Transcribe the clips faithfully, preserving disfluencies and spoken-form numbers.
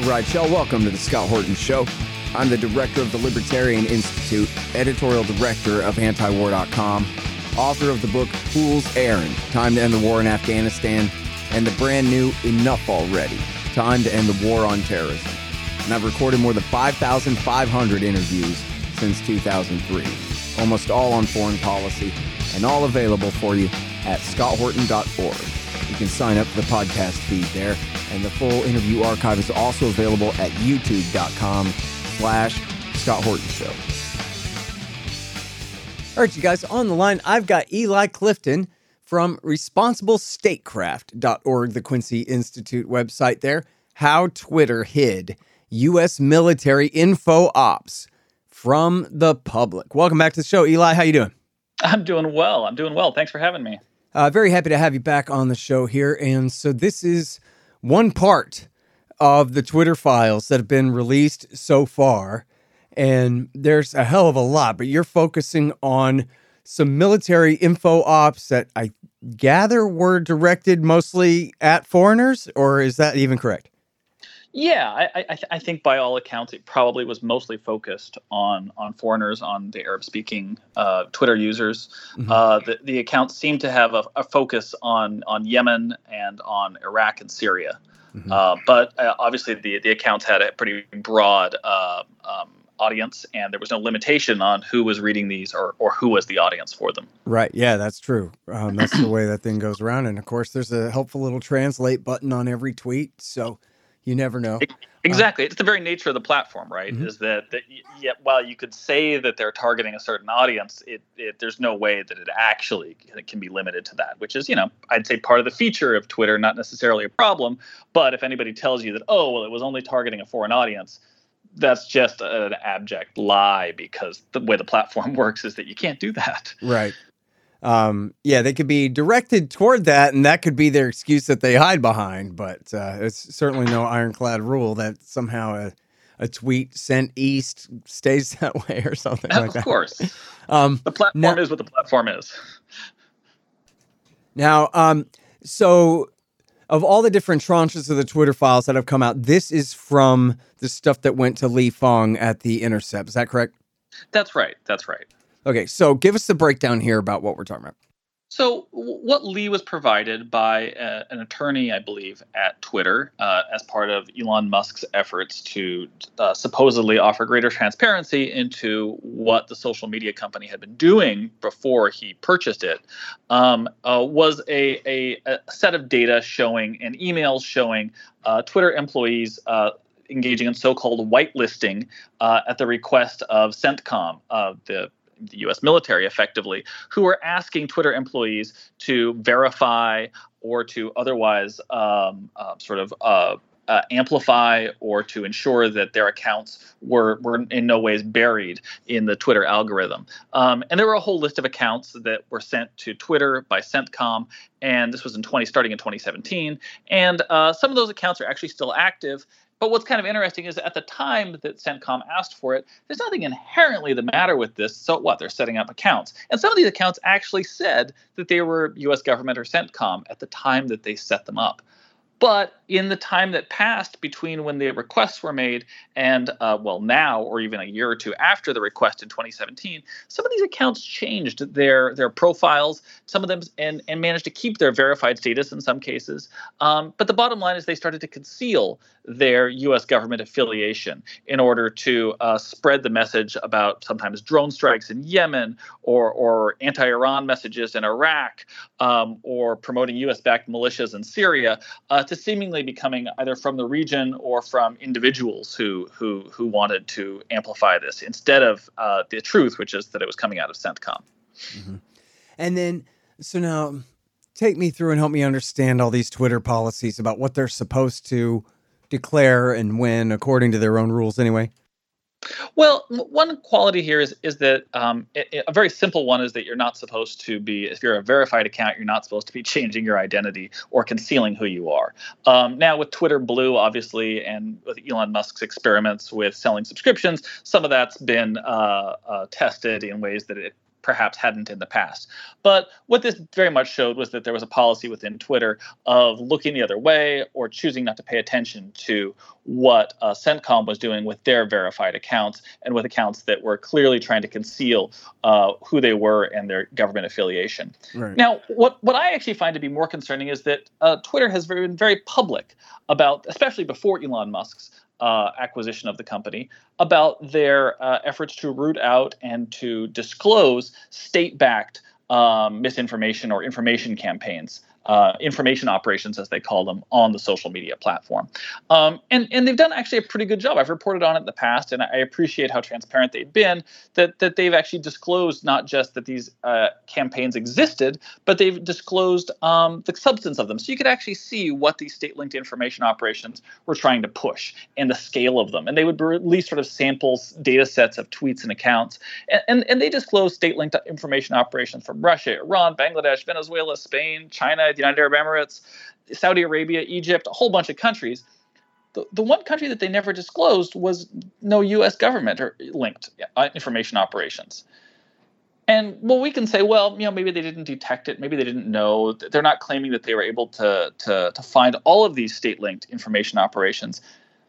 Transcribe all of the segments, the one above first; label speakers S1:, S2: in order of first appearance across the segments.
S1: All right, y'all, welcome to the Scott Horton Show. I'm the director of the Libertarian Institute, editorial director of anti war dot com, author of the book Fool's Errand, Time to End the War in Afghanistan, and the brand new Enough Already, Time to End the War on Terrorism. And I've recorded more than five thousand five hundred interviews since two thousand three, almost all on foreign policy, and all available for you at scott horton dot org. You can sign up for the podcast feed there, and the full interview archive is also available at youtube dot com slash Scott Horton Show. All right, you guys, on the line, I've got Eli Clifton from responsible statecraft dot org, the Quincy Institute website there. How Twitter hid U S military info ops from the public. Welcome back to the show, Eli. How you doing?
S2: I'm doing well. I'm doing well. Thanks for having me.
S1: Uh, very happy to have you back on the show here. And so this is one part of the Twitter files that have been released so far. And there's a hell of a lot, but you're focusing on some military info ops that I gather were directed mostly at foreigners, or is that even correct?
S2: Yeah, I, I, I think by all accounts, it probably was mostly focused on on foreigners, on the Arab-speaking uh, Twitter users. Mm-hmm. Uh, the, the accounts seem to have a, a focus on on Yemen and on Iraq and Syria. Mm-hmm. Uh, but uh, obviously, the, the accounts had a pretty broad uh, um, audience, and there was no limitation on who was reading these or, or who was the audience for them.
S1: Right. Yeah, that's true. Um, that's the way that thing goes around. And, of course, there's a helpful little translate button on every tweet, so you never know.
S2: Exactly. Uh, it's the very nature of the platform, right? Mm-hmm. Is that, that yet while you could say that they're targeting a certain audience, it, it there's no way that it actually can be limited to that, which is, you know, I'd say part of the feature of Twitter, not necessarily a problem. But if anybody tells you that, oh, well, it was only targeting a foreign audience, that's just an abject lie, because the way the platform works is that you can't do that.
S1: Right. Um, yeah, they could be directed toward that, and that could be their excuse that they hide behind. But uh, it's certainly no ironclad rule that somehow a, a tweet sent east stays that way or something like
S2: of
S1: that.
S2: Of course. Um, the platform now, is what the platform is.
S1: Now, um, so of all the different tranches of the Twitter files that have come out, this is from the stuff that went to Lee Fang at The Intercept. Is that correct?
S2: That's right. That's right.
S1: Okay, so give us the breakdown here about what we're talking about.
S2: So what Lee was provided by uh, an attorney, I believe, at Twitter uh, as part of Elon Musk's efforts to uh, supposedly offer greater transparency into what the social media company had been doing before he purchased it, um, uh, was a, a, a set of data showing and emails showing uh, Twitter employees uh, engaging in so-called whitelisting uh, at the request of CENTCOM, uh, the the U S military, effectively, who are asking Twitter employees to verify or to otherwise um, uh, sort of uh, uh, amplify or to ensure that their accounts were, were in no ways buried in the Twitter algorithm. Um, and there were a whole list of accounts that were sent to Twitter by CENTCOM, and this was in twenty starting in twenty seventeen. And uh, some of those accounts are actually still active. But what's kind of interesting is at the time that CENTCOM asked for it, there's nothing inherently the matter with this. So what? They're setting up accounts. And some of these accounts actually said that they were U S government or CENTCOM at the time that they set them up. But in the time that passed between when the requests were made and, uh, well, now or even a year or two after the request in twenty seventeen, some of these accounts changed their their profiles, some of them, and, and managed to keep their verified status in some cases. Um, but the bottom line is they started to conceal their U S government affiliation in order to uh, spread the message about sometimes drone strikes in Yemen or, or anti-Iran messages in Iraq um, or promoting U S-backed militias in Syria uh, to seemingly becoming either from the region or from individuals who who who wanted to amplify this instead of uh, the truth, which is that it was coming out of CENTCOM.
S1: Mm-hmm. And then, so now take me through and help me understand all these Twitter policies about what they're supposed to declare and when, according to their own rules anyway.
S2: Well, one quality here is is that um, it, it, a very simple one is that you're not supposed to be, if you're a verified account, you're not supposed to be changing your identity or concealing who you are. Um, now, with Twitter Blue, obviously, and with Elon Musk's experiments with selling subscriptions, some of that's been uh, uh, tested in ways that it perhaps hadn't in the past. But what this very much showed was that there was a policy within Twitter of looking the other way or choosing not to pay attention to what uh, CENTCOM was doing with their verified accounts and with accounts that were clearly trying to conceal uh, who they were and their government affiliation. Right. Now, what, what I actually find to be more concerning is that uh, Twitter has been very public about, especially before Elon Musk's uh, acquisition of the company, about their uh, efforts to root out and to disclose state-backed um, misinformation or information campaigns. Uh, information operations, as they call them, on the social media platform. Um, and, and they've done actually a pretty good job. I've reported on it in the past, and I appreciate how transparent they've been, that, that they've actually disclosed not just that these uh, campaigns existed, but they've disclosed um, the substance of them. So you could actually see what these state-linked information operations were trying to push and the scale of them. And they would release sort of samples, data sets of tweets and accounts. And, and, and they disclosed state-linked information operations from Russia, Iran, Bangladesh, Venezuela, Spain, China, the United Arab Emirates, Saudi Arabia, Egypt, a whole bunch of countries. The, the one country that they never disclosed was no U S government or linked uh, information operations. And well, we can say, well, you know, maybe they didn't detect it. Maybe they didn't know. They're not claiming that they were able to, to, to find all of these state-linked information operations.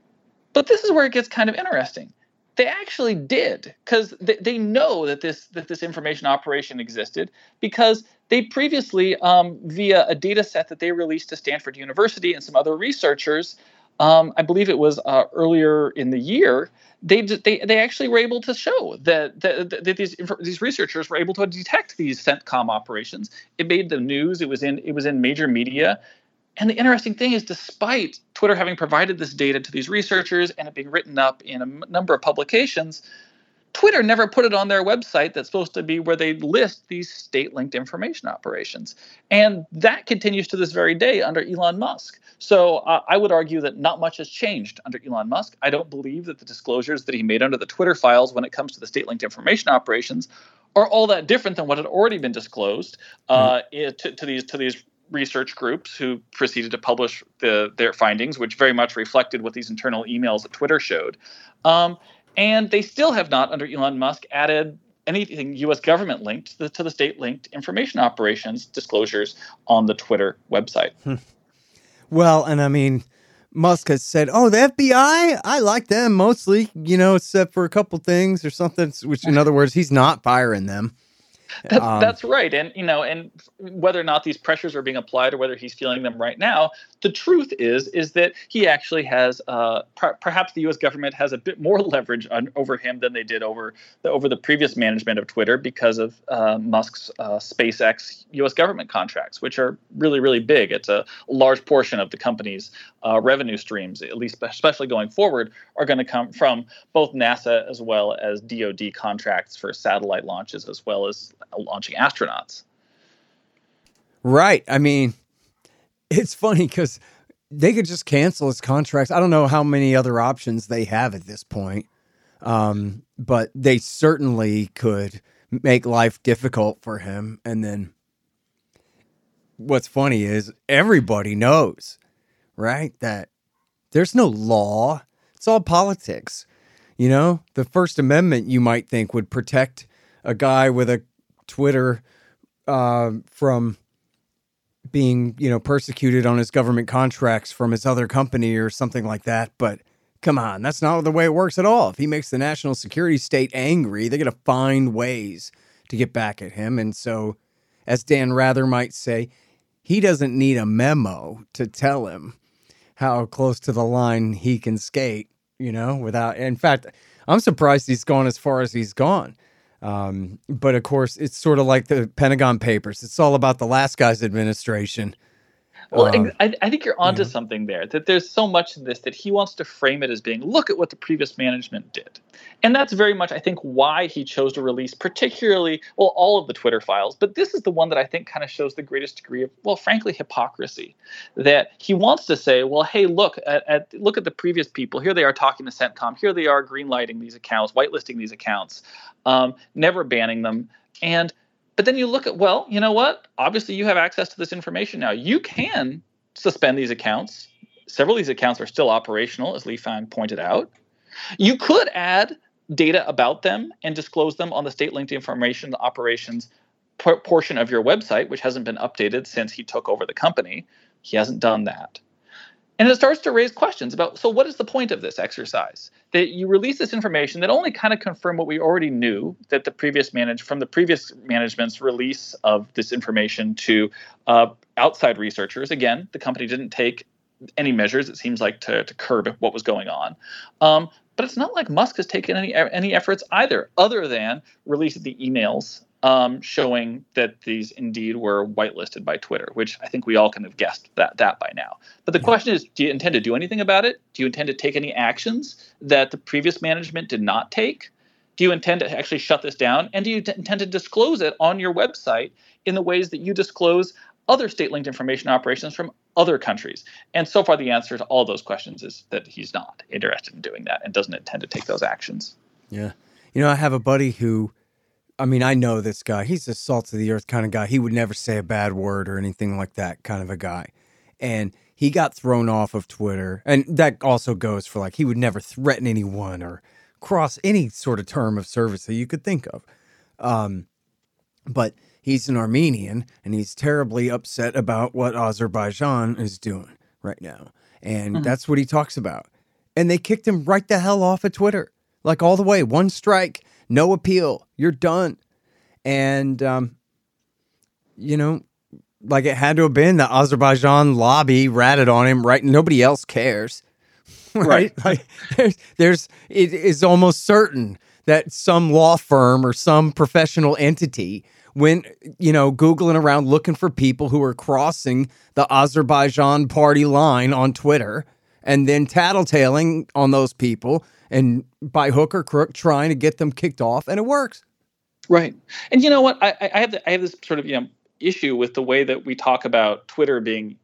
S2: But this is where it gets kind of interesting. They actually did, because they, they know that this that this information operation existed because they previously, um, via a data set that they released to Stanford University and some other researchers, um, I believe it was uh, earlier in the year, they they they actually were able to show that that, that these these researchers were able to detect these CENTCOM operations. It made the news. It was in it was in major media. And the interesting thing is, despite Twitter having provided this data to these researchers and it being written up in a m- number of publications, Twitter never put it on their website that's supposed to be where they list these state-linked information operations. And that continues to this very day under Elon Musk. So uh, I would argue that not much has changed under Elon Musk. I don't believe that the disclosures that he made under the Twitter files when it comes to the state-linked information operations are all that different than what had already been disclosed uh, mm. to, to these to these research groups who proceeded to publish the, their findings, which very much reflected what these internal emails that Twitter showed. Um, and they still have not, under Elon Musk, added anything U S government linked to the, to the state-linked information operations disclosures on the Twitter website.
S3: Hmm. Well, and I mean, Musk has said, oh, the F B I, I like them mostly, you know, except for a couple things or something, which in other words, he's not firing them.
S2: That, um, that's right. And, you know, and whether or not these pressures are being applied or whether he's feeling them right now, the truth is, is that he actually has, uh, per- perhaps the U S government has a bit more leverage on, over him than they did over the, over the previous management of Twitter because of uh, Musk's uh, SpaceX U S government contracts, which are really, really big. It's a large portion of the company's uh, revenue streams, at least especially going forward, are going to come from both NASA as well as D O D contracts for satellite launches, as well as launching astronauts.
S3: Right. I mean, it's funny because they could just cancel his contracts. I don't know how many other options they have at this point, um, but they certainly could make life difficult for him. And then what's funny is everybody knows, right, that there's no law. It's all politics. You know, the First Amendment, you might think, would protect a guy with a Twitter uh, from being, you know, persecuted on his government contracts from his other company or something like that. But come on, that's not the way it works at all. If he makes the national security state angry, they're going to find ways to get back at him. And so, as Dan Rather might say, he doesn't need a memo to tell him how close to the line he can skate, you know, without, in fact, I'm surprised he's gone as far as he's gone. Um, but of course, it's sort of like the Pentagon Papers. It's all about the last guy's administration.
S2: Well, um, I, I think you're onto you know. something there, that there's so much in this that he wants to frame it as being, look at what the previous management did. And that's very much, I think, why he chose to release particularly, well, all of the Twitter files. But this is the one that I think kind of shows the greatest degree of, well, frankly, hypocrisy. That he wants to say, well, hey, look at, at look at the previous people. Here they are talking to CENTCOM. Here they are greenlighting these accounts, whitelisting these accounts, um, never banning them. And But then you look at, well, you know what? Obviously, you have access to this information now. You can suspend these accounts. Several of these accounts are still operational, as Lee Fang pointed out. You could add data about them and disclose them on the state-linked information operations por- portion of your website, which hasn't been updated since he took over the company. He hasn't done that. And it starts to raise questions about, so what is the point of this exercise? That you release this information that only kind of confirm what we already knew, that the previous manage from the previous management's release of this information to uh, outside researchers. Again, the company didn't take any measures, it seems like, to, to curb what was going on. Um, but it's not like Musk has taken any any efforts either, other than release the emails Um, showing that these indeed were whitelisted by Twitter, which I think we all kind of guessed that that by now. But the yeah. question is, do you intend to do anything about it? Do you intend to take any actions that the previous management did not take? Do you intend to actually shut this down? And do you t- intend to disclose it on your website in the ways that you disclose other state-linked information operations from other countries? And so far, the answer to all those questions is that he's not interested in doing that and doesn't intend to take those actions.
S3: Yeah. You know, I have a buddy who, I mean, I know this guy. He's a salt of the earth kind of guy. He would never say a bad word or anything like that kind of a guy. And he got thrown off of Twitter. And that also goes for, like, he would never threaten anyone or cross any sort of term of service that you could think of. Um, but he's an Armenian, and he's terribly upset about what Azerbaijan is doing right now. And mm-hmm. that's what he talks about. And they kicked him right the hell off of Twitter. Like, all the way. One strike. No appeal. You're done. And, um, you know, like it had to have been the Azerbaijan lobby ratted on him, right? Nobody else cares. Right. right. Like there's, there's, it is almost certain that some law firm or some professional entity went, you know, Googling around looking for people who are crossing the Azerbaijan party line on Twitter and then tattletaling on those people and by hook or crook trying to get them kicked off, and it works.
S2: Right. And you know what? I, I have the, I have this sort of, you know, issue with the way that we talk about Twitter being,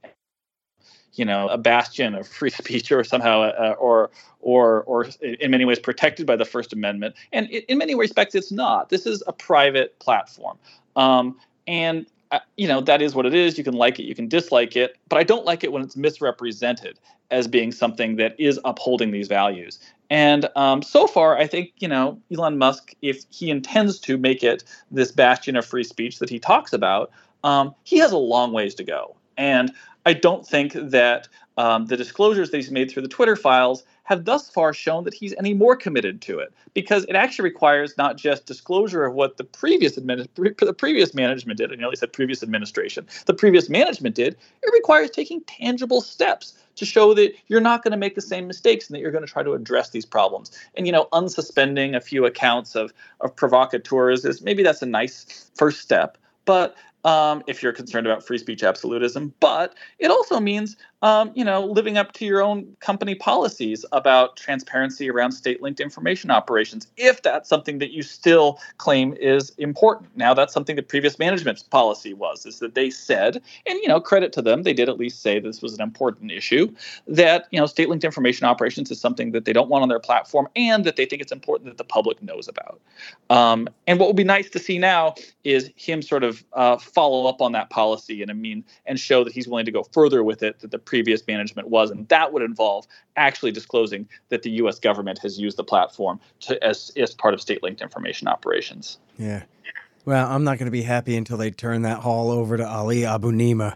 S2: you know, a bastion of free speech, or somehow, uh, or or or in many ways protected by the First Amendment. And it, in many respects, it's not. This is a private platform, um, and uh, you know, that is what it is. You can like it, you can dislike it, but I don't like it when it's misrepresented as being something that is upholding these values. And um, so far, I think, you know, Elon Musk, if he intends to make it this bastion of free speech that he talks about, um, he has a long ways to go. And I don't think that um, the disclosures that he's made through the Twitter files have thus far shown that he's any more committed to it, because it actually requires not just disclosure of what the previous admin- the previous management did, I nearly said previous administration, the previous management did. It requires taking tangible steps to show that you're not going to make the same mistakes and that you're going to try to address these problems. And, you know, unsuspending a few accounts of, of provocateurs is maybe that's a nice first step. But um, if you're concerned about free speech absolutism, but it also means, um, you know, living up to your own company policies about transparency around state-linked information operations, if that's something that you still claim is important. Now, that's something the previous management's policy was, is that they said, and, you know, credit to them, they did at least say this was an important issue, that, you know, state-linked information operations is something that they don't want on their platform and that they think it's important that the public knows about. Um, and what would be nice to see now is him sort of uh, follow up on that policy and I mean, and show that he's willing to go further with it that the previous management was, and that would involve actually disclosing that the U S government has used the platform to as, as part of state-linked information operations.
S3: Yeah. Well, I'm not going to be happy until they turn that hall over to Ali Abu Nima,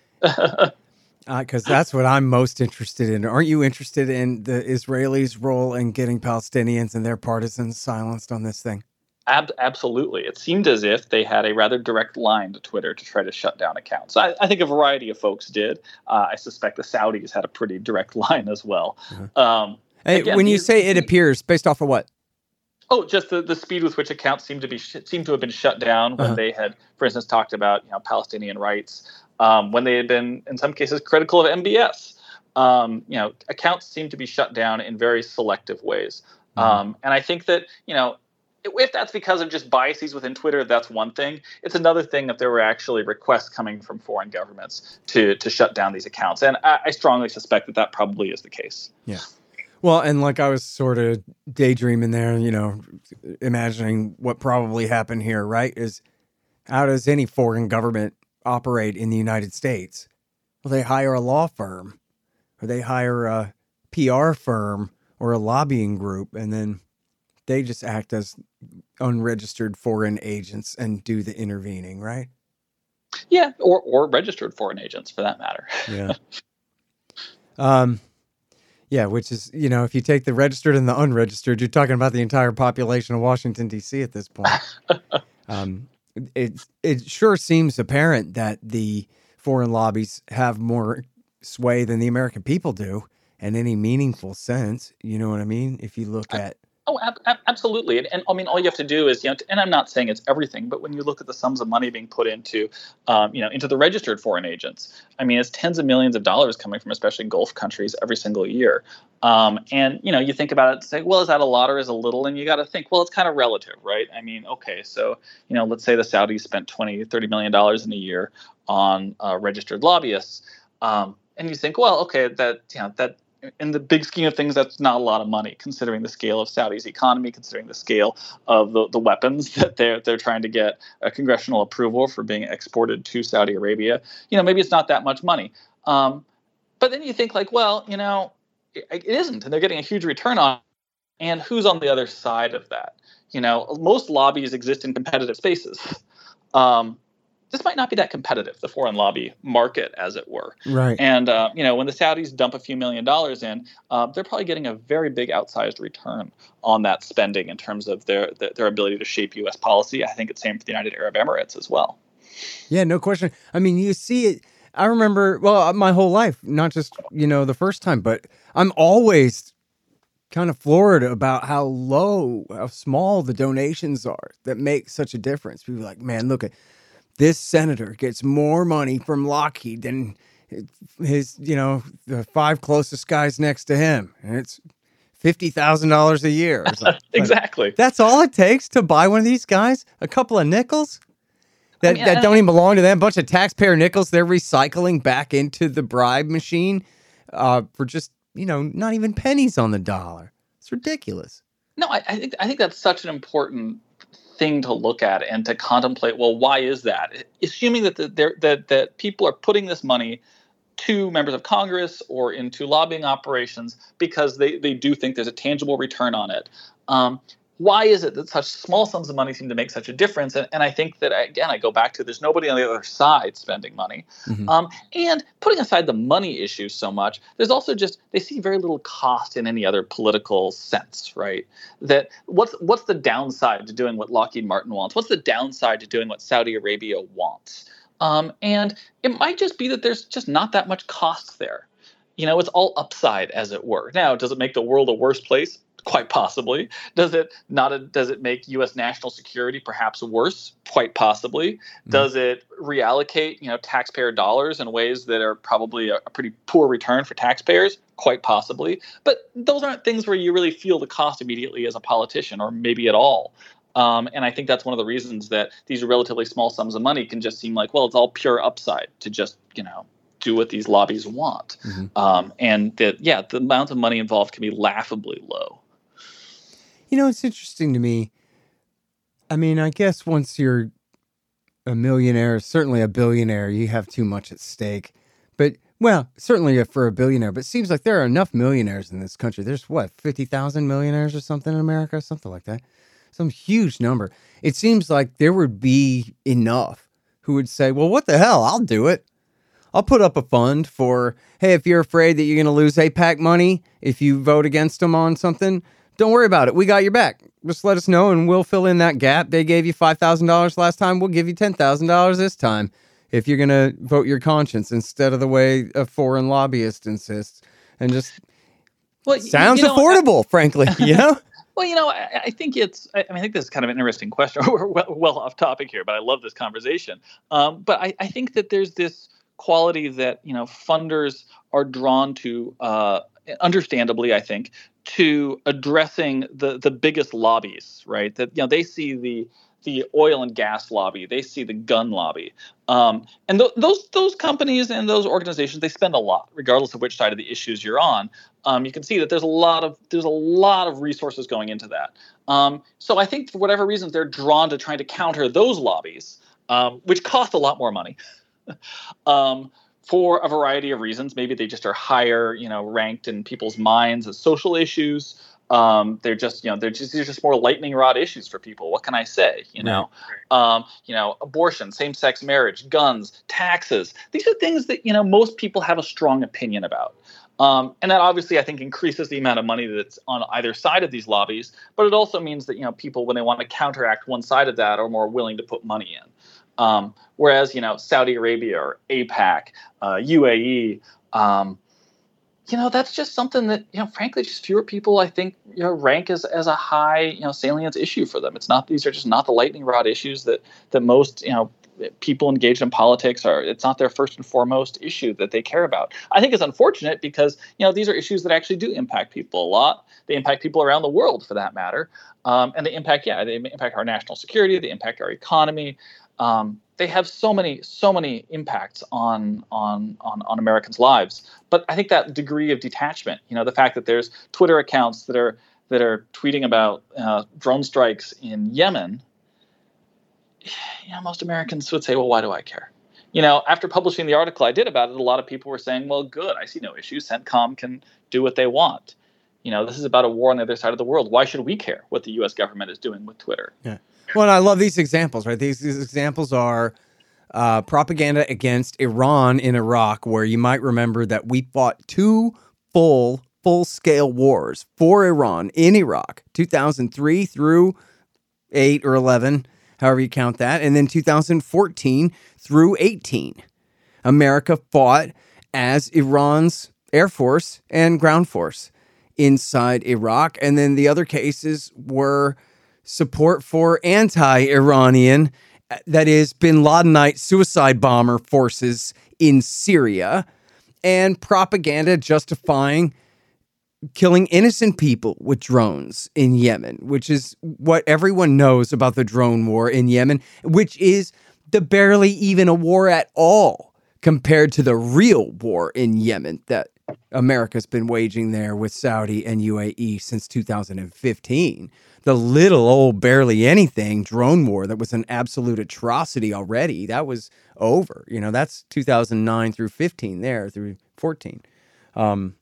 S3: because uh, that's what I'm most interested in. Aren't you interested in the Israelis' role in getting Palestinians and their partisans silenced on this thing?
S2: Ab- absolutely. It seemed as if they had a rather direct line to Twitter to try to shut down accounts. I, I think a variety of folks did. Uh, I suspect the Saudis had a pretty direct line as well. Uh-huh. Um,
S3: hey, again, when you say it appears, based off of what?
S2: Oh, just the, the speed with which accounts seem to be sh- seem to have been shut down when uh-huh. they had, for instance, talked about, you know, Palestinian rights, um, when they had been, in some cases, critical of M B S. Um, you know, accounts seem to be shut down in very selective ways. Uh-huh. Um, and I think that, you know, if that's because of just biases within Twitter, that's one thing. It's another thing if there were actually requests coming from foreign governments to to shut down these accounts. And I, I strongly suspect that that probably is the case.
S3: Yeah. Well, and like I was sort of daydreaming there, you know, imagining what probably happened here, right? Is how does any foreign government operate in the United States? Well, they hire a law firm or they hire a P R firm or a lobbying group and then they just act as unregistered foreign agents and do the intervening, right?
S2: Yeah, or or registered foreign agents for that matter.
S3: Yeah. Um, yeah, which is, you know, if you take the registered and the unregistered, you're talking about the entire population of Washington, D C at this point. um, it, it sure seems apparent that the foreign lobbies have more sway than the American people do in any meaningful sense. You know what I mean? If you look at
S2: Oh, ab- ab- absolutely. And, and I mean, all you have to do is, you know, and I'm not saying it's everything, but when you look at the sums of money being put into, um, you know, into the registered foreign agents, I mean, it's tens of millions of dollars coming from especially Gulf countries every single year. Um, and, you know, you think about it and say, well, is that a lot or is it a little? And you got to think, well, it's kind of relative, right? I mean, okay, so, you know, let's say the Saudis spent twenty, thirty million dollars in a year on uh, registered lobbyists. Um, and you think, well, okay, that, you know, that, in the big scheme of things, that's not a lot of money, considering the scale of Saudi's economy, considering the scale of the, the weapons that they're they're trying to get a congressional approval for being exported to Saudi Arabia. You know, maybe it's not that much money. Um, but then you think like, well, you know, it, it isn't, and they're getting a huge return on. And who's on the other side of that? You know, most lobbies exist in competitive spaces. Um, This might not be that competitive, the foreign lobby market, as it were.
S3: right.
S2: And, uh, you know, when the Saudis dump a few million dollars in, uh, they're probably getting a very big outsized return on that spending in terms of their, their their ability to shape U S policy. I think it's same for the United Arab Emirates as well.
S3: Yeah, no question. I mean, you see it. I remember, well, my whole life, not just, you know, the first time, but I'm always kind of floored about how low, how small the donations are that make such a difference. People are like, man, look at this senator gets more money from Lockheed than his, you know, the five closest guys next to him. And it's fifty thousand dollars a year. Or something.
S2: Exactly.
S3: Like, that's all it takes to buy one of these guys? A couple of nickels? That,
S2: I mean,
S3: that
S2: I,
S3: don't even belong to them. A bunch of taxpayer nickels they're recycling back into the bribe machine uh, for just, you know, not even pennies on the dollar. It's ridiculous.
S2: No, I, I think I think that's such an important thing to look at and to contemplate. Well, why is that? Assuming that the, that that people are putting this money to members of Congress or into lobbying operations because they, they do think there's a tangible return on it. Um, why is it that such small sums of money seem to make such a difference? And, and I think that, again, I go back to there's nobody on the other side spending money. Mm-hmm. Um, and putting aside the money issue so much, there's also just they see very little cost in any other political sense, right? That what's what's the downside to doing what Lockheed Martin wants? What's the downside to doing what Saudi Arabia wants? Um, and it might just be that there's just not that much cost there. You know, it's all upside, as it were. Now, does it make the world a worse place? Quite possibly. Does it not? A, does it make U S national security perhaps worse? Quite possibly. Mm-hmm. Does it reallocate, you know, taxpayer dollars in ways that are probably a, a pretty poor return for taxpayers? Quite possibly. But those aren't things where you really feel the cost immediately as a politician, or maybe at all. Um, and I think that's one of the reasons that these relatively small sums of money can just seem like, well, it's all pure upside to just, you know, do what these lobbies want. Mm-hmm. Um, and that, yeah, the amount of money involved can be laughably low.
S3: You know, it's interesting to me. I mean, I guess once you're a millionaire, certainly a billionaire, you have too much at stake. But, well, certainly for a billionaire, but it seems like there are enough millionaires in this country. There's, what, fifty thousand millionaires or something in America? Something like that. Some huge number. It seems like there would be enough who would say, well, what the hell? I'll do it. I'll put up a fund for, hey, if you're afraid that you're going to lose AIPAC money if you vote against them on something, don't worry about it. We got your back. Just let us know and we'll fill in that gap. They gave you five thousand dollars last time. We'll give you ten thousand dollars this time if you're going to vote your conscience instead of the way a foreign lobbyist insists. And just well, sounds you know, affordable, I, frankly, you know?
S2: Well, you know, I, I think it's, I, I mean, I think this is kind of an interesting question. We're well, well off topic here, but I love this conversation. Um, but I, I think that there's this quality that, you know, funders are drawn to, uh, understandably, I think, to addressing the, the biggest lobbies, right? That, you know, they see the the oil and gas lobby, they see the gun lobby. Um, and th- those those companies and those organizations, they spend a lot, regardless of which side of the issues you're on. Um, you can see that there's a lot of there's a lot of resources going into that. Um, so I think for whatever reasons, they're drawn to trying to counter those lobbies, um, which cost a lot more money. um, for a variety of reasons. Maybe they just are higher, you know, ranked in people's minds as social issues. Um, they're just, you know, they're just, they're just more lightning rod issues for people. What can I say? You know, right. um, you know, abortion, same-sex marriage, guns, taxes. These are things that, you know, most people have a strong opinion about. Um, and that obviously, I think, increases the amount of money that's on either side of these lobbies. But it also means that, you know, people, when they want to counteract one side of that, are more willing to put money in. Um, whereas, you know, Saudi Arabia or AIPAC, uh, U A E, um, you know, that's just something that, you know, frankly, just fewer people, I think, you know, rank as, as a high, you know, salience issue for them. It's not, these are just not the lightning rod issues that, that most, you know, people engaged in politics are. It's not their first and foremost issue that they care about. I think it's unfortunate because, you know, these are issues that actually do impact people a lot. They impact people around the world, for that matter. Um, and they impact, yeah, they impact our national security. They impact our economy. Um, they have so many, so many impacts on, on, on, on Americans' lives. But I think that degree of detachment, you know, the fact that there's Twitter accounts that are, that are tweeting about uh, drone strikes in Yemen, you know, most Americans would say, well, why do I care? You know, after publishing the article I did about it, a lot of people were saying, well, good, I see no issue. CENTCOM can do what they want. You know, this is about a war on the other side of the world. Why should we care what the U S government is doing with Twitter?
S3: Yeah. Well, and I love these examples, right? These, these examples are uh, propaganda against Iran in Iraq, where you might remember that we fought two full, full-scale wars for Iran in Iraq, two thousand three through eight or eleven, however you count that, and then two thousand fourteen through eighteen. America fought as Iran's Air Force and ground force inside Iraq, and then the other cases were support for anti-Iranian, that is, bin Ladenite suicide bomber forces in Syria, and propaganda justifying killing innocent people with drones in Yemen, which is what everyone knows about the drone war in Yemen, which is the barely even a war at all compared to the real war in Yemen that America's been waging there with Saudi and U A E since two thousand fifteen. The little old barely anything drone war that was an absolute atrocity already, that was over. You know, that's two thousand nine through fifteen there, through fourteen. Um,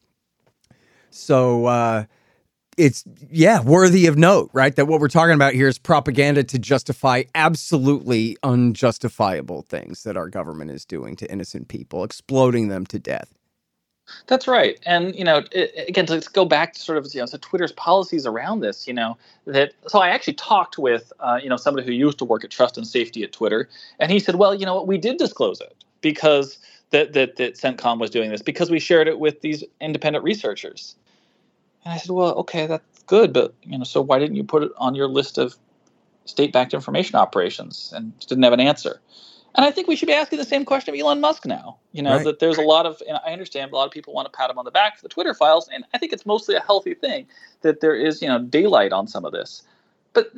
S3: so uh, it's, yeah, worthy of note, right? That what we're talking about here is propaganda to justify absolutely unjustifiable things that our government is doing to innocent people, exploding them to death.
S2: That's right. And, you know, it, again, to go back to sort of, you know, so Twitter's policies around this, you know, that, so I actually talked with, uh, you know, somebody who used to work at Trust and Safety at Twitter. And he said, well, you know what, we did disclose it because that, that, that CENTCOM was doing this because we shared it with these independent researchers. And I said, well, okay, that's good. But, you know, so why didn't you put it on your list of state-backed information operations? And didn't have an answer. And I think we should be asking the same question of Elon Musk now. You know, right. That there's a lot of, and I understand a lot of people want to pat him on the back for the Twitter files, and I think it's mostly a healthy thing that there is, you know, daylight on some of this. But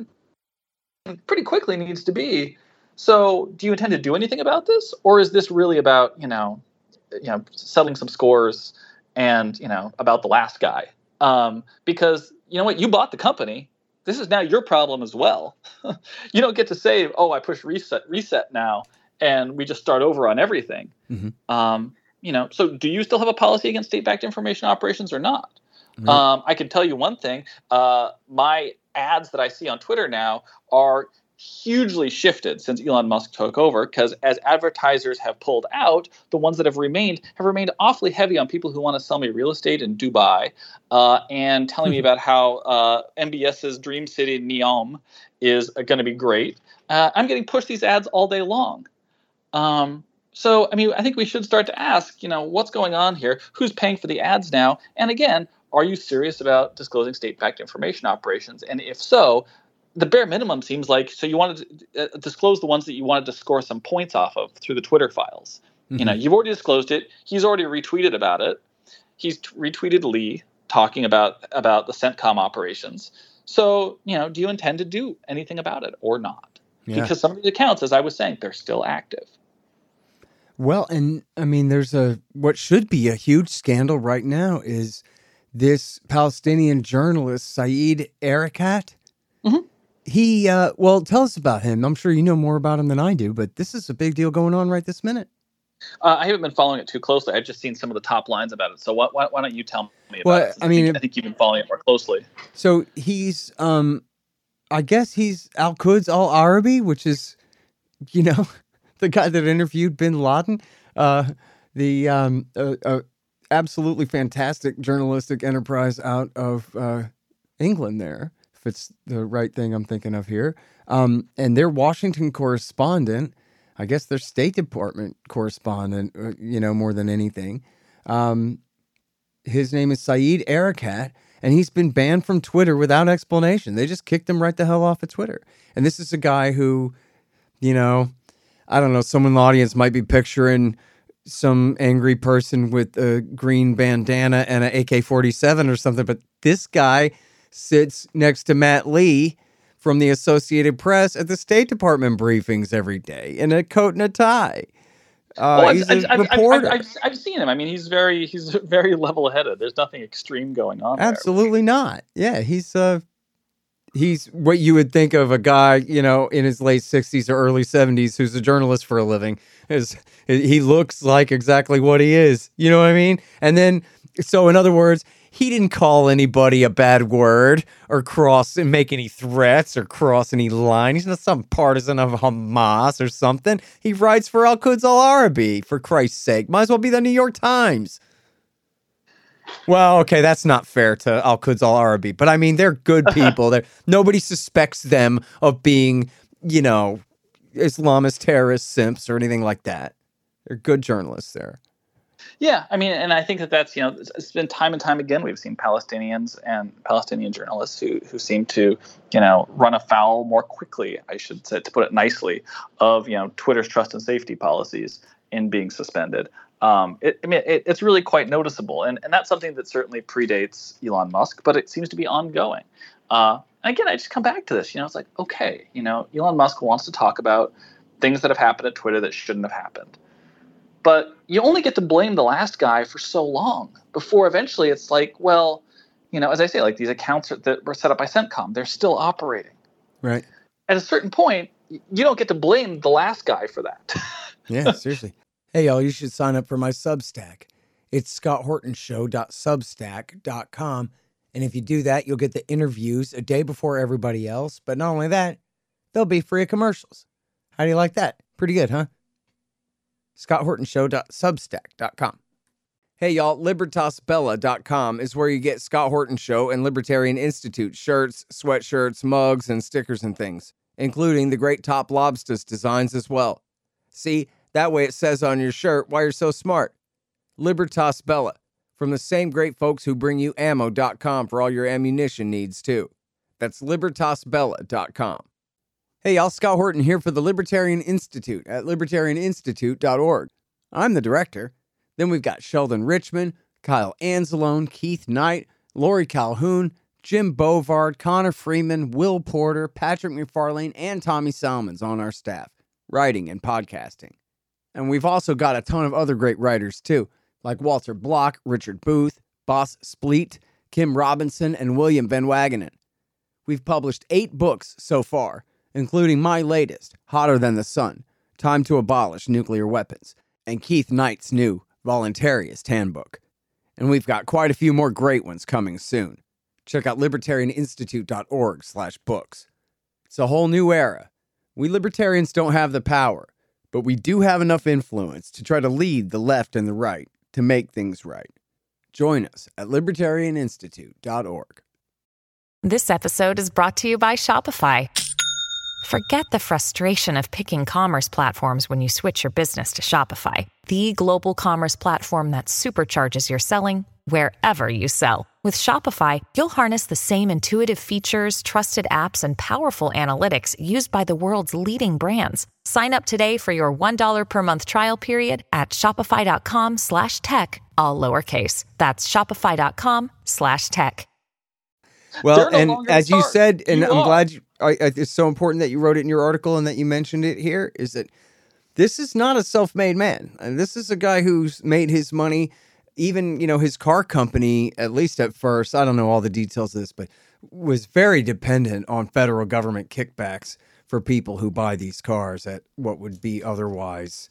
S2: pretty quickly needs to be, so do you intend to do anything about this? Or is this really about, you know, you know, settling some scores and, you know, about the last guy? Um, because, you know what, you bought the company. This is now your problem as well. You don't get to say, oh, I push reset, reset now. And we just start over on everything. Mm-hmm. Um, you know, so do you still have a policy against state-backed information operations or not? Mm-hmm. Um, I can tell you one thing. Uh, my ads that I see on Twitter now are hugely shifted since Elon Musk took over, because as advertisers have pulled out, the ones that have remained have remained awfully heavy on people who want to sell me real estate in Dubai uh, and telling me about how uh, MBS's Dream City Neom is uh, going to be great. Uh, I'm getting pushed these ads all day long. Um, so, I mean, I think we should start to ask, you know, what's going on here? Who's paying for the ads now? And again, are you serious about disclosing state-backed information operations? And if so, the bare minimum seems like, so you wanted to uh, disclose the ones that you wanted to score some points off of through the Twitter files. Mm-hmm. You know, you've already disclosed it. He's already retweeted about it. He's t- retweeted Lee talking about, about the CENTCOM operations. So, you know, do you intend to do anything about it or not? Yeah. Because some of the accounts, as I was saying, they're still active.
S3: Well, and I mean, there's a, what should be a huge scandal right now is this Palestinian journalist, Saeed Erekat. Mm-hmm. He, uh, well, tell us about him. I'm sure you know more about him than I do, but this is a big deal going on right this minute.
S2: Uh, I haven't been following it too closely. I've just seen some of the top lines about it. So why, why, why don't you tell me about
S3: Well,
S2: it?
S3: I mean,
S2: think, I think you've been following it more closely.
S3: So he's, um, I guess he's Al-Quds al-Arabi, which is, you know, the guy that interviewed bin Laden. Uh, the um, uh, uh, absolutely fantastic journalistic enterprise out of uh, England there, if it's the right thing I'm thinking of here. Um, and their Washington correspondent, I guess their State Department correspondent, uh, you know, more than anything. Um, his name is Saeed Erekat, and he's been banned from Twitter without explanation. They just kicked him right the hell off of Twitter. And this is a guy who, you know, I don't know, someone in the audience might be picturing some angry person with a green bandana and an A K forty-seven or something, but this guy sits next to Matt Lee from the Associated Press at the State Department briefings every day in a coat and a tie. Uh,
S2: well,
S3: he's
S2: I've,
S3: a
S2: I've,
S3: reporter.
S2: I've, I've, I've seen him. I mean, he's very he's very level-headed. There's nothing extreme going on there.
S3: Absolutely not. Yeah, he's uh, he's what you would think of a guy, you know, in his late sixties or early seventies who's a journalist for a living. Is he looks like exactly what he is. You know what I mean? And then, so in other words, he didn't call anybody a bad word or cross and make any threats or cross any line. He's not some partisan of Hamas or something. He writes for Al-Quds al-Arabi, for Christ's sake. Might as well be the New York Times. Well, okay, that's not fair to Al-Quds al-Arabi, but I mean, they're good people. They're, nobody suspects them of being, you know, Islamist terrorist simps or anything like that. They're good journalists there.
S2: Yeah, I mean, and I think that that's, you know, it's been time and time again we've seen Palestinians and Palestinian journalists who who seem to, you know, run afoul more quickly, I should say, to put it nicely, of, you know, Twitter's trust and safety policies in being suspended. Um, it, I mean, it, it's really quite noticeable, and and that's something that certainly predates Elon Musk, but it seems to be ongoing. Uh, and again, I just come back to this. You know, it's like, okay, you know, Elon Musk wants to talk about things that have happened at Twitter that shouldn't have happened. But you only get to blame the last guy for so long before eventually it's like, well, you know, as I say, like these accounts are, that were set up by CENTCOM, they're still operating.
S3: Right.
S2: At a certain point, you don't get to blame the last guy for that.
S3: Yeah, seriously. Hey, y'all, you should sign up for my Substack. It's scott horton show dot substack dot com. And if you do that, you'll get the interviews a day before everybody else. But not only that, they'll be free of commercials. How do you like that? Pretty good, huh? scott horton show dot substack dot com. Hey, y'all, libertas bella dot com is where you get Scott Horton Show and Libertarian Institute shirts, sweatshirts, mugs, and stickers and things, including the great Top Lobsters designs as well. See, that way it says on your shirt why you're so smart. Libertas Bella, from the same great folks who bring you ammo dot com for all your ammunition needs, too. That's libertas bella dot com. Hey, y'all, Scott Horton here for the Libertarian Institute at libertarian institute dot org. I'm the director. Then we've got Sheldon Richman, Kyle Anzalone, Keith Knight, Lori Calhoun, Jim Bovard, Connor Freeman, Will Porter, Patrick McFarlane, and Tommy Salmons on our staff, writing and podcasting. And we've also got a ton of other great writers, too, like Walter Block, Richard Booth, Boss Spleet, Kim Robinson, and William Van Wagenen. We've published eight books so far, including my latest, Hotter Than the Sun, Time to Abolish Nuclear Weapons, and Keith Knight's new Voluntarist Handbook. And we've got quite a few more great ones coming soon. Check out libertarian institute dot org slash books. It's a whole new era. We libertarians don't have the power, but we do have enough influence to try to lead the left and the right to make things right. Join us at libertarian institute dot org.
S4: This episode is brought to you by Shopify. Forget the frustration of picking commerce platforms when you switch your business to Shopify, the global commerce platform that supercharges your selling wherever you sell. With Shopify, you'll harness the same intuitive features, trusted apps, and powerful analytics used by the world's leading brands. Sign up today for your one dollar per month trial period at shopify.com slash tech, all lowercase. That's shopify.com slash tech.
S3: Well,
S2: no
S3: and as you
S2: start.
S3: said, and
S2: You
S3: I'm
S2: are.
S3: glad you, I, I, it's so important that you wrote it in your article and that you mentioned it here, is that this is not a self-made man. And this is a guy who's made his money, even, you know, his car company, at least at first, I don't know all the details of this, but was very dependent on federal government kickbacks for people who buy these cars at what would be otherwise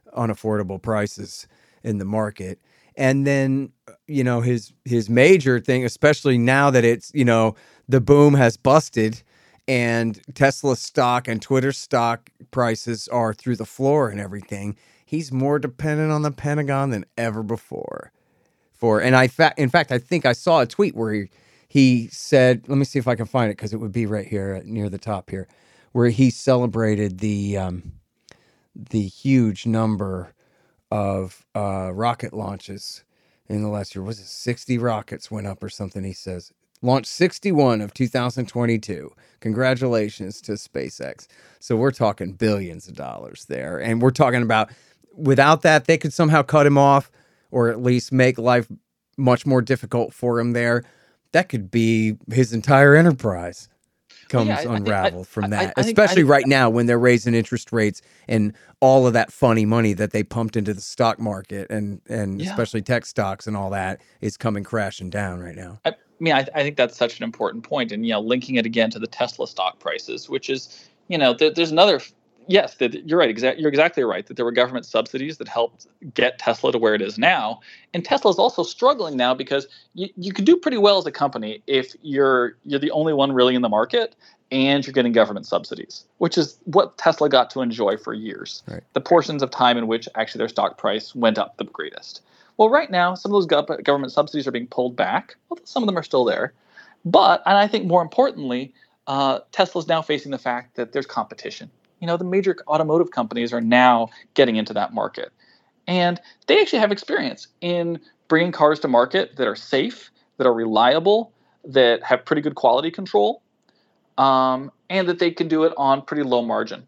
S3: unaffordable prices in the market. And then, you know, his his major thing, especially now that it's, you know, the boom has busted and Tesla stock and Twitter stock prices are through the floor and everything, he's more dependent on the Pentagon than ever before. For and I fa- in fact, I think I saw a tweet where he, he said, let me see if I can find it because it would be right here near the top here, where he celebrated the um, the huge number of uh, rocket launches in the last year. Was it sixty rockets went up or something? He says launched sixty-one of two thousand twenty-two. Congratulations to SpaceX. So we're talking billions of dollars there, and we're talking about without that they could somehow cut him off or at least make life much more difficult for him there. That could be his entire enterprise comes
S2: well, yeah, I,
S3: unraveled
S2: I,
S3: from
S2: I,
S3: that,
S2: I, I
S3: especially
S2: think, think,
S3: right now when they're raising interest rates and all of that funny money that they pumped into the stock market and, and yeah. especially tech stocks and all that is coming crashing down right now.
S2: I, I mean, I, I think that's such an important point. And, you know, linking it again to the Tesla stock prices, which is, you know, th- there's another, yes, that you're right. Exa- you're exactly right that there were government subsidies that helped get Tesla to where it is now. And Tesla is also struggling now because you, you can do pretty well as a company if you're you're the only one really in the market and you're getting government subsidies, which is what Tesla got to enjoy for years.
S3: Right.
S2: The portions of time in which actually their stock price went up the greatest. Well, right now, some of those gov- government subsidies are being pulled back. Well, some of them are still there. But, and I think more importantly, uh, Tesla's now facing the fact that there's competition. You know, the major automotive companies are now getting into that market. And they actually have experience in bringing cars to market that are safe, that are reliable, that have pretty good quality control, um, and that they can do it on pretty low margin.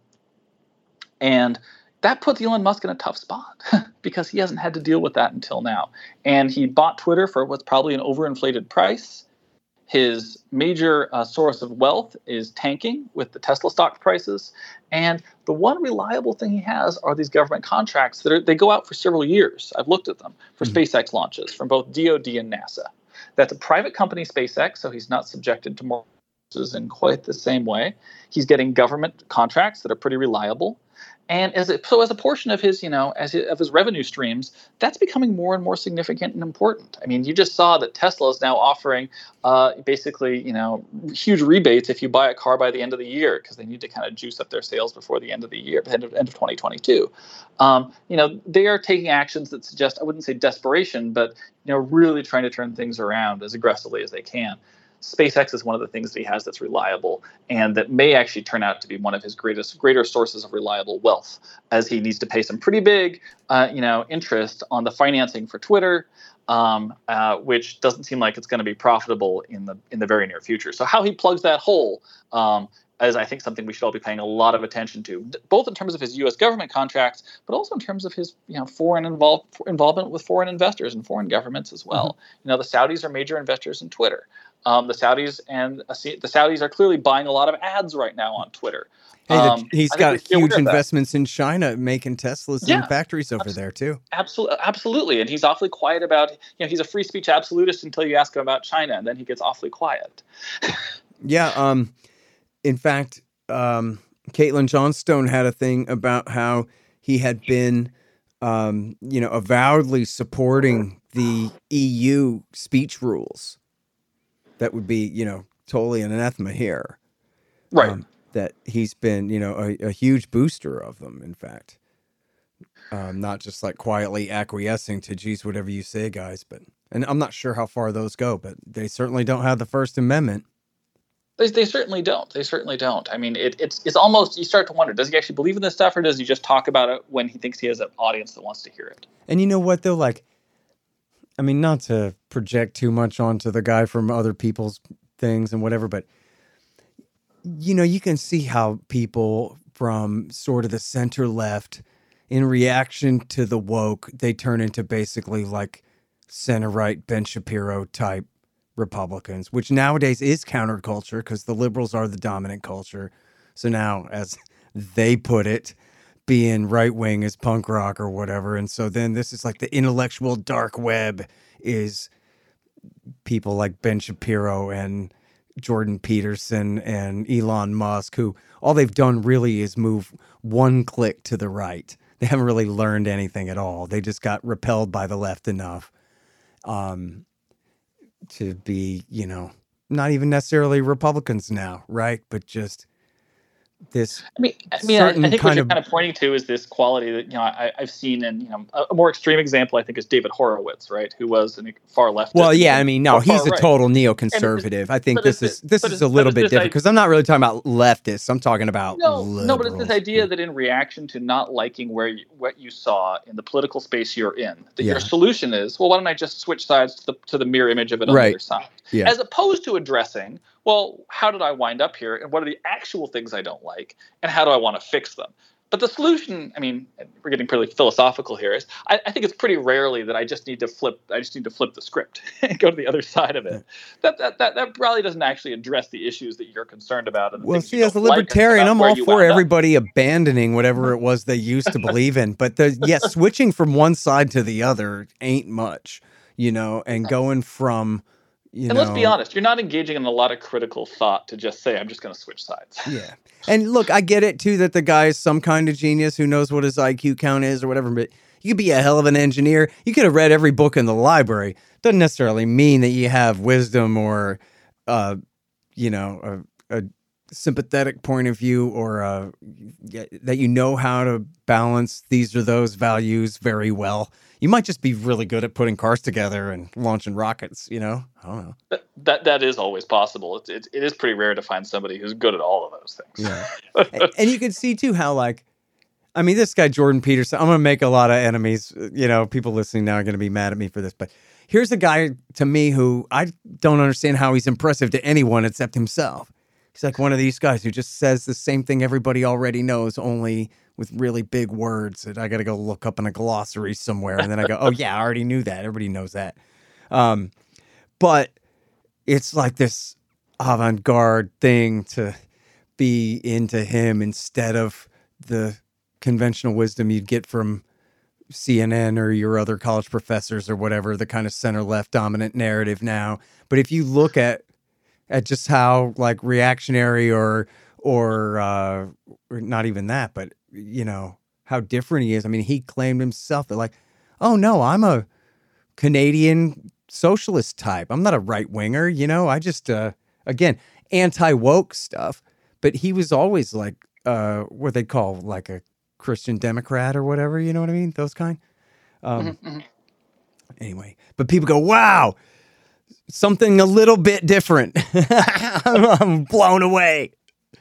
S2: And that puts Elon Musk in a tough spot because he hasn't had to deal with that until now. And he bought Twitter for what's probably an overinflated price. His major uh, source of wealth is tanking with the Tesla stock prices. And the one reliable thing he has are these government contracts that are, they go out for several years. I've looked at them for mm-hmm. SpaceX launches from both D O D and NASA. That's a private company, SpaceX, so he's not subjected to mortgages in quite the same way. He's getting government contracts that are pretty reliable. And as it, so as a portion of his, you know, as his, of his revenue streams, that's becoming more and more significant and important. I mean, you just saw that Tesla is now offering uh, basically, you know, huge rebates if you buy a car by the end of the year because they need to kind of juice up their sales before the end of the year, end of, end of twenty twenty-two. Um, you know, they are taking actions that suggest, I wouldn't say desperation, but, you know, really trying to turn things around as aggressively as they can. SpaceX is one of the things that he has that's reliable and that may actually turn out to be one of his greatest, greater sources of reliable wealth, as he needs to pay some pretty big, uh, you know, interest on the financing for Twitter, um, uh, which doesn't seem like it's going to be profitable in the in the very near future. So how he plugs that hole um, is, I think, something we should all be paying a lot of attention to, both in terms of his U S government contracts, but also in terms of his, you know, foreign involve, involvement with foreign investors and foreign governments as well. Mm-hmm. You know, the Saudis are major investors in Twitter. Um, the Saudis and uh, the Saudis are clearly buying a lot of ads right now on Twitter.
S3: Hey, the,
S2: um,
S3: he's got huge investments in China, making Teslas yeah, in factories over abso- there too.
S2: Absolutely, absolutely, and he's awfully quiet about. You know, he's a free speech absolutist until you ask him about China, and then he gets awfully quiet.
S3: yeah. Um. In fact, um, Caitlin Johnstone had a thing about how he had been, um, you know, avowedly supporting the E U speech rules. That would be, you know, totally an anathema here.
S2: Right.
S3: Um, that he's been, you know, a, a huge booster of them, in fact. Um, not just like quietly acquiescing to, geez, whatever you say, guys. But, and I'm not sure how far those go, but they certainly don't have the First Amendment.
S2: They, they certainly don't. They certainly don't. I mean, it, it's it's almost, you start to wonder, does he actually believe in this stuff, or does he just talk about it when he thinks he has an audience that wants to hear it?
S3: And you know what, though? Like, I mean, not to project too much onto the guy from other people's things and whatever, but, you know, you can see how people from sort of the center left, in reaction to the woke, they turn into basically like center right Ben Shapiro type Republicans, which nowadays is counterculture because the liberals are the dominant culture. So now, as they put it, being right wing is punk rock or whatever. And so then this is like the intellectual dark web is people like Ben Shapiro and Jordan Peterson and Elon Musk, who all they've done really is move one click to the right. they haven't really learned anything at all. They just got repelled by the left enough um, to be, you know, not even necessarily Republicans now, right? But just this.
S2: I mean, I mean, I, I think what you're
S3: of,
S2: kind of pointing to is this quality that you know I, I've seen, in you know a, a more extreme example. I think is David Horowitz, right, who was a far left.
S3: Well, yeah, I mean, no, he's a right. total neoconservative. I think this is this is a little bit different because I'm not really talking about leftists. I'm talking about
S2: no,
S3: liberals.
S2: no, but it's this idea that in reaction to not liking where you, what you saw in the political space you're in, that yeah. your solution is, well, why don't I just switch sides to the to the mirror image of it on
S3: right.
S2: the other side,
S3: yeah.
S2: as opposed to addressing, well, how did I wind up here, and what are the actual things I don't like, and how do I want to fix them? But the solution, I mean, we're getting pretty philosophical here, is I, I think it's pretty rarely that I just need to flip, I just need to flip the script and go to the other side of it. That that that, that probably doesn't actually address the issues that you're concerned about. And the
S3: well,
S2: things
S3: see, as a libertarian, like I'm all for everybody up. abandoning whatever it was they used to believe in. But the yeah, switching from one side to the other ain't much, you know, and going from You
S2: and
S3: know,
S2: let's be honest, you're not engaging in a lot of critical thought to just say, I'm just going to switch sides.
S3: Yeah. And look, I get it, too, that the guy is some kind of genius who knows what his I Q count is or whatever, but you could be a hell of an engineer. You could have read every book in the library. Doesn't necessarily mean that you have wisdom or, uh, you know, a, a sympathetic point of view or uh, that you know how to balance these or those values very well. You might just be really good at putting cars together and launching rockets, you know? I don't know.
S2: That that, that is always possible. It's, it, it is pretty rare to find somebody who's good at all of those things.
S3: Yeah. and, and you can see, too, how, like, I mean, this guy, Jordan Peterson, I'm going to make a lot of enemies. You know, people listening now are going to be mad at me for this. But here's a guy, to me, who I don't understand how he's impressive to anyone except himself. He's like one of these guys who just says the same thing everybody already knows, only with really big words that I got to go look up in a glossary somewhere. And then I go, oh, yeah, I already knew that. Everybody knows that. Um, but it's like this avant-garde thing to be into him instead of the conventional wisdom you'd get from C N N or your other college professors or whatever, the kind of center-left dominant narrative now. But if you look at at just how like reactionary or or, uh, or not even that, but you know, how different he is. I mean, he claimed himself that like, oh no, I'm a Canadian socialist type. I'm not a right winger, you know, I just, uh, again, anti-woke stuff, but he was always like, uh, what they call like a Christian Democrat or whatever, you know what I mean? Those kind. Um,
S2: mm-hmm, mm-hmm.
S3: Anyway, but people go, wow, something a little bit different. I'm, I'm blown away.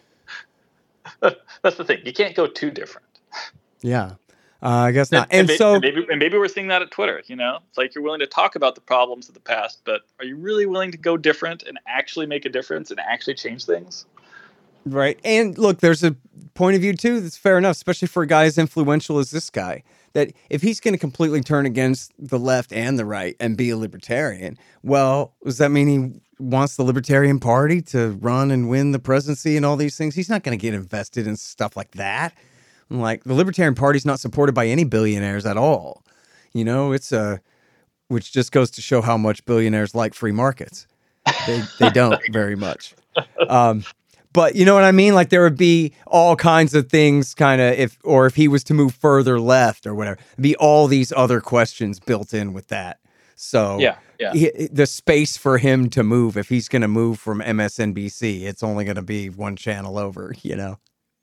S2: That's the thing. You can't go too different.
S3: Yeah, uh, I guess not.
S2: And,
S3: and,
S2: and
S3: so,
S2: and maybe, and maybe we're seeing that at Twitter. You know, it's like you're willing to talk about the problems of the past, but are you really willing to go different and actually make a difference and actually change things?
S3: Right. And look, there's a point of view, too, that's fair enough, especially for a guy as influential as this guy, that if he's going to completely turn against the left and the right and be a libertarian, well, does that mean he wants the Libertarian Party to run and win the presidency and all these things? He's not going to get invested in stuff like that. Like, the Libertarian Party's not supported by any billionaires at all. You know, it's a, which just goes to show how much billionaires like free markets. They, they don't very much. Um, But you know what I mean? Like there would be all kinds of things kind of if, or if he was to move further left or whatever, be all these other questions built in with that. So
S2: yeah, yeah.
S3: He, the space for him to move, if he's going to move from M S N B C, it's only going to be one channel over, you know?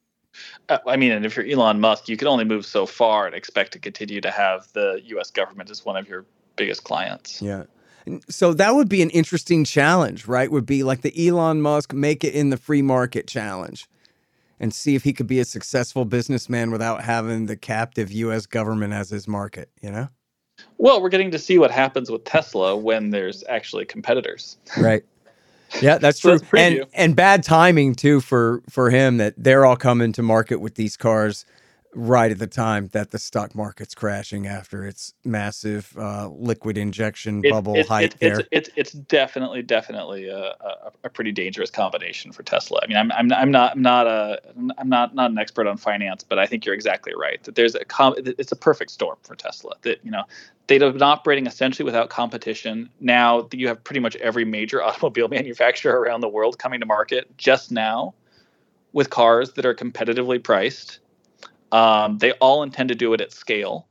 S2: Uh, I mean, and if you're Elon Musk, you can only move so far and expect to continue to have the U S government as one of your biggest clients.
S3: Yeah. So that would be an interesting challenge, right? Would be like the Elon Musk make it in the free market challenge and see if he could be a successful businessman without having the captive U S government as his market, you know?
S2: Well, we're getting to see what happens with Tesla when there's actually competitors.
S3: Right. Yeah, that's
S2: So
S3: true.
S2: that's
S3: and
S2: preview.
S3: and bad timing too for for him that they're all coming to market with these cars right at the time that the stock market's crashing after its massive uh, liquid injection
S2: It-
S3: bubble
S2: it-
S3: height
S2: it-
S3: there.
S2: It's, it's it's definitely definitely a, a, a pretty dangerous combination for Tesla. I mean, I'm I'm I'm not I'm not a I'm not not an expert on finance, but I think you're exactly right that there's a com- it's a perfect storm for Tesla. That you know they've been operating essentially without competition. Now you have pretty much every major automobile manufacturer around the world coming to market just now with cars that are competitively priced. Um, they all intend to do it at scale,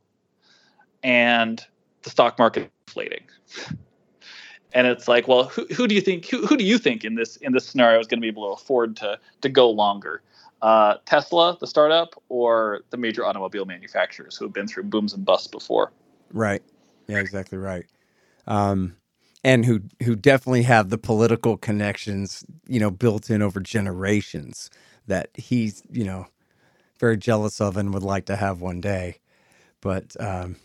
S2: and the stock market is inflating. And it's like, well, who, who do you think who, who do you think in this in this scenario is going to be able to afford to to go longer? Uh, Tesla, the startup, or the major automobile manufacturers who have been through booms and busts before?
S3: Right. Yeah, exactly right. Um, and who who definitely have the political connections, you know, built in over generations that he's, you know, very jealous of and would like to have one day. But um,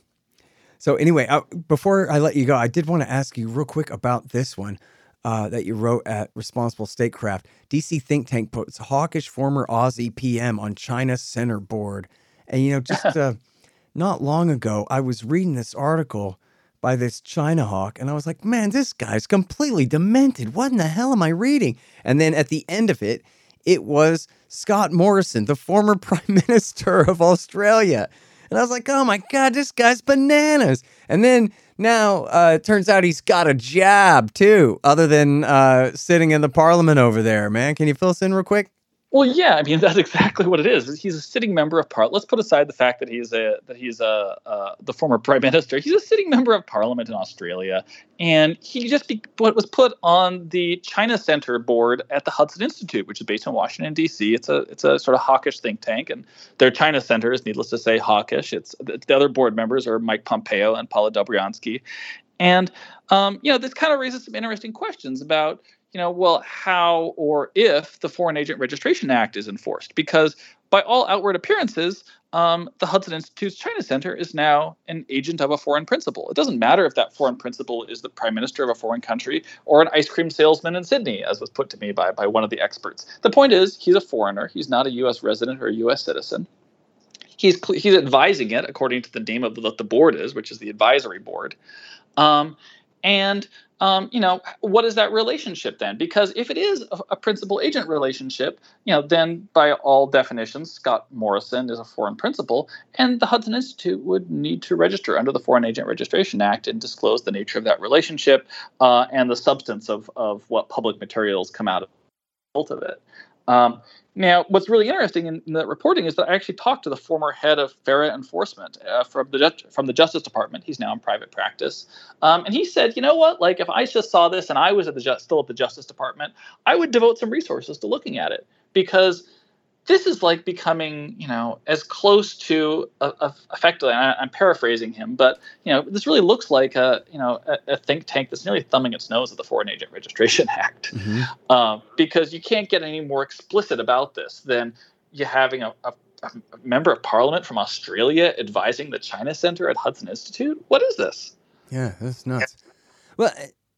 S3: so anyway, uh, before I let you go, I did want to ask you real quick about this one uh, that you wrote at Responsible Statecraft. D C think tank puts hawkish former Aussie P M on China Center board. And, you know, just uh, not long ago, I was reading this article by this China hawk, and I was like, man, this guy's completely demented. What in the hell am I reading? And then at the end of it, it was Scott Morrison, the former Prime Minister of Australia. And I was like, oh my God, this guy's bananas. And then now uh, it turns out he's got a jab too, other than uh, sitting in the parliament over there, man. Can you fill us in real quick?
S2: Well, yeah, I mean, that's exactly what it is. He's a sitting member of Parliament. Let's put aside the fact that he's a that he's a uh, the former prime minister. He's a sitting member of Parliament in Australia, and he just be, was put on the China Center board at the Hudson Institute, which is based in Washington D C. It's a it's a sort of hawkish think tank, and their China Center is, needless to say, hawkish. It's the other board members are Mike Pompeo and Paula Dobryansky, and um, you know, this kind of raises some interesting questions about, you know, well, how or if the Foreign Agent Registration Act is enforced, because by all outward appearances, um, the Hudson Institute's China Center is now an agent of a foreign principal. It doesn't matter if that foreign principal is the prime minister of a foreign country or an ice cream salesman in Sydney, as was put to me by, by one of the experts. The point is, he's a foreigner. He's not a U S resident or a U S citizen. He's he's advising it according to the name of what the board is, which is the advisory board. Um, and Um, you know, what is that relationship then? Because if it is a, a principal-agent relationship, you know, then by all definitions, Scott Morrison is a foreign principal, and the Hudson Institute would need to register under the Foreign Agent Registration Act and disclose the nature of that relationship uh, and the substance of of what public materials come out of it. Um, now, what's really interesting in, in the reporting is that I actually talked to the former head of FARA enforcement uh, from the from the Justice Department. He's now in private practice, um, and he said, "You know what? Like, if I just saw this and I was at the still at the Justice Department, I would devote some resources to looking at it, because this is like becoming, you know, as close to a, a effectively." And I, I'm paraphrasing him, but you know, this really looks like a you know a, a think tank that's nearly thumbing its nose at the Foreign Agent Registration Act, mm-hmm. uh, because you can't get any more explicit about this than you having a, a, a member of Parliament from Australia advising the China Center at Hudson Institute. What is this?
S3: Yeah, that's nuts. Well,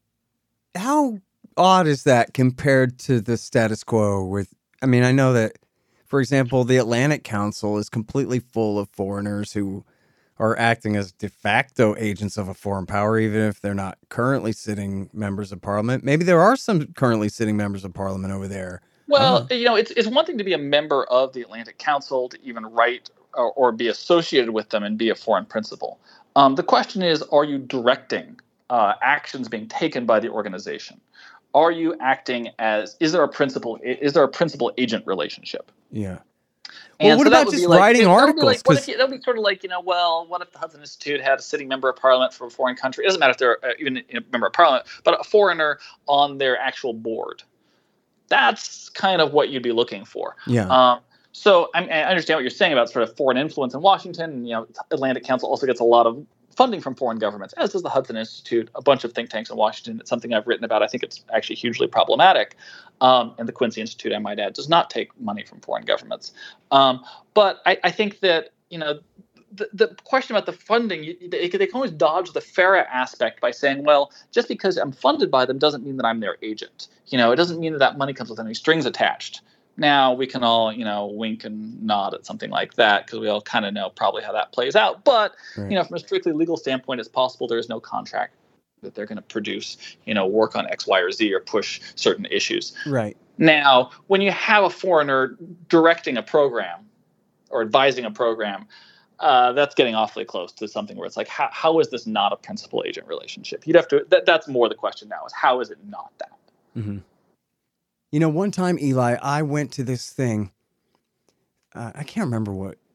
S3: how odd is that compared to the status quo? With, I mean, I know that, for example, the Atlantic Council is completely full of foreigners who are acting as de facto agents of a foreign power, even if they're not currently sitting members of Parliament. Maybe there are some currently sitting members of Parliament over there.
S2: Well, you know, it's it's one thing to be a member of the Atlantic Council, to even write or, or be associated with them and be a foreign principal. Um, the question is, are you directing uh, actions being taken by the organization? Are you acting as, is there a principal, is there a principal agent relationship?
S3: Yeah.
S2: And
S3: well, what
S2: so
S3: about just like,
S2: that
S3: writing
S2: would
S3: articles?
S2: Like, what if you, that would be sort of like, you know, well, what if the Hudson Institute had a sitting member of Parliament from a foreign country? It doesn't matter if they're uh, even a member of Parliament, but a foreigner on their actual board. That's kind of what you'd be looking for.
S3: Yeah.
S2: Um, so I, I understand what you're saying about sort of foreign influence in Washington. And, you know, Atlantic Council also gets a lot of funding from foreign governments, as does the Hudson Institute, a bunch of think tanks in Washington. It's something I've written about. I think it's actually hugely problematic. Um, and the Quincy Institute, I might add, does not take money from foreign governments. Um, but I, I think that, you know, the, the question about the funding, you, they, they can always dodge the FARA aspect by saying, well, just because I'm funded by them doesn't mean that I'm their agent. You know, it doesn't mean that that money comes with any strings attached. Now we can all, you know, wink and nod at something like that because we all kind of know probably how that plays out. But, right. you know, from a strictly legal standpoint, it's possible there is no contract that they're going to produce, you know, work on X, Y, or Z or push certain issues.
S3: Right.
S2: Now, when you have a foreigner directing a program or advising a program, uh, that's getting awfully close to something where it's like, how, how is this not a principal agent relationship? You'd have to, that, that's more the question now, is how is it not that?
S3: Mm-hmm. You know, one time, Eli, I went to this thing. Uh, I can't remember what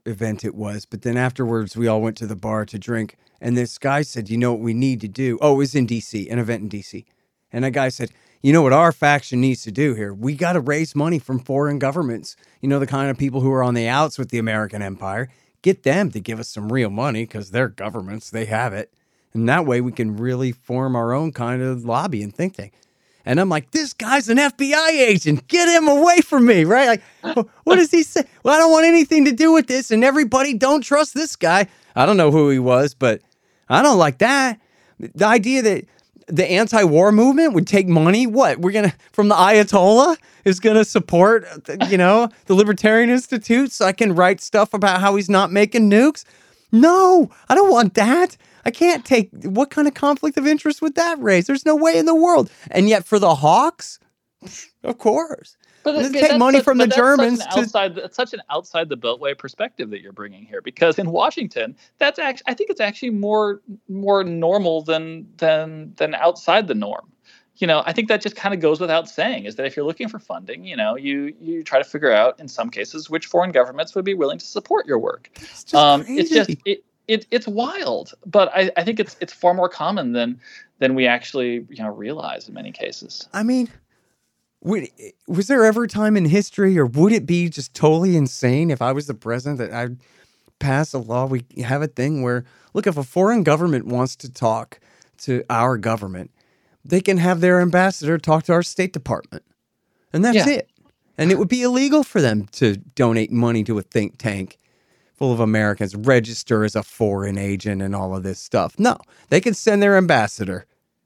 S3: event it was, but then afterwards we all went to the bar to drink, and this guy said, you know what we need to do? Oh, it was in D C, an event in D C. And a guy said, you know what our faction needs to do here? We got to raise money from foreign governments. You know, the kind of people who are on the outs with the American empire. Get them to give us some real money because they're governments. They have it. And that way we can really form our own kind of lobby and think tank. And I'm like, this guy's an F B I agent. Get him away from me, right? Like, what does he say? Well, I don't want anything to do with this, and everybody don't trust this guy. I don't know who he was, but I don't like that. The idea that the anti-war movement would take money, what? We're going to, from the Ayatollah, is going to support, you know, the Libertarian Institute so I can write stuff about how he's not making nukes? No, I don't want that. I can't take, what kind of conflict of interest would that raise? There's no way in the world. And yet for the Hawks, of course.
S2: But
S3: Let's
S2: okay,
S3: take
S2: that's
S3: money
S2: such-
S3: from the
S2: but that's
S3: Germans
S2: such
S3: to...
S2: an outside, It's such an outside the beltway perspective that you're bringing here, because in Washington, that's actually, I think it's actually more more normal than than than outside the norm. You know, I think that just kind of goes without saying, is that if you're looking for funding, you know, you you try to figure out in some cases which foreign governments would be willing to support your work.
S3: It's just
S2: Um,
S3: crazy.
S2: it's just it, it it's wild, but I, I think it's it's far more common than than we actually you know realize in many cases.
S3: I mean, would, was there ever a time in history, or would it be just totally insane if I was the president that I'd pass a law? We have a thing where, look, if a foreign government wants to talk to our government, they can have their ambassador talk to our State Department. And that's
S2: Yeah.
S3: it. And it would be illegal for them to donate money to a think tank full of Americans, register as a foreign agent and all of this stuff. No, they can send their ambassador.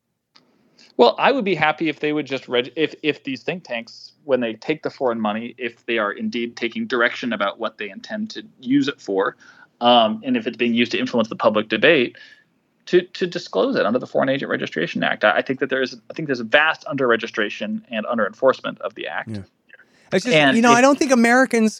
S2: Well, I would be happy if they would just reg- if if these think tanks, when they take the foreign money, if they are indeed taking direction about what they intend to use it for, um, and if it's being used to influence the public debate, to to disclose it under the Foreign Agent Registration Act. I, I think that there is I think there's a vast under registration and under enforcement of the act.
S3: Yeah. It's just,
S2: And
S3: you know,
S2: if-
S3: I don't think Americans,